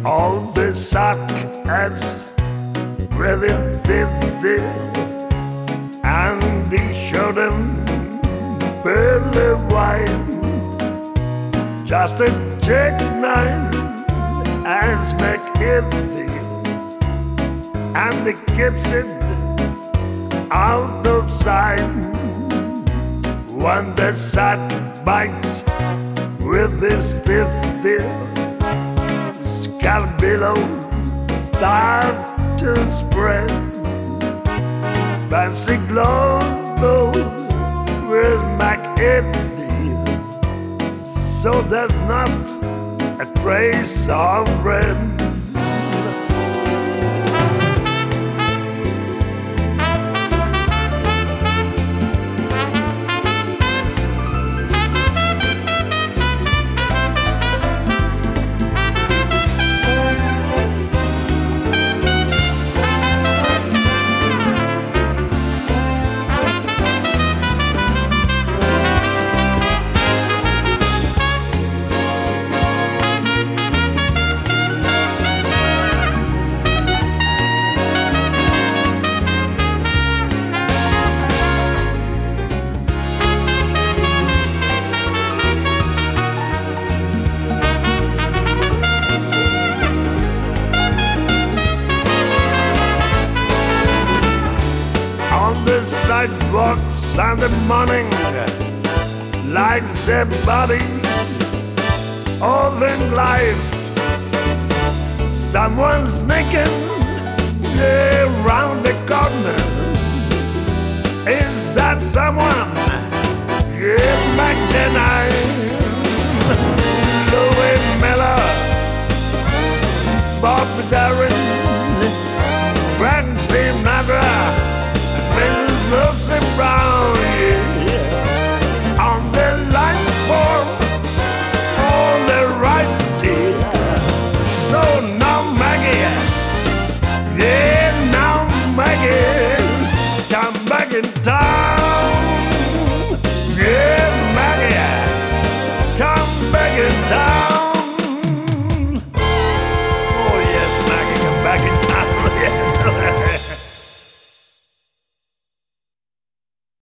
All the sarcasm really vivid, and he showed them barely wine. Just a jackknife as McKinley, and he keeps it out of sight. When the shark bites with his teeth, scalp billows start to spread. Fancy glow with McKinley, so there's not a trace of red. The sidewalks and the morning lights a body of in life. Someone's sneaking around the corner. Is that someone?